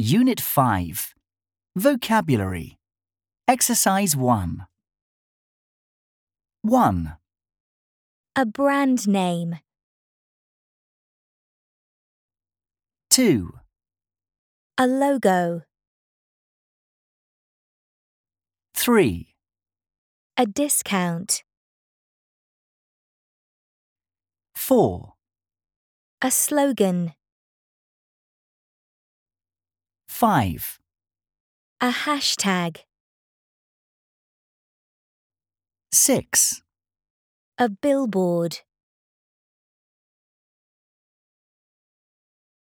Unit 5. Vocabulary. Exercise 1. 1, A brand name. 2, A logo. 3, A discount. 4, A slogan. 5, A hashtag. 6, A billboard.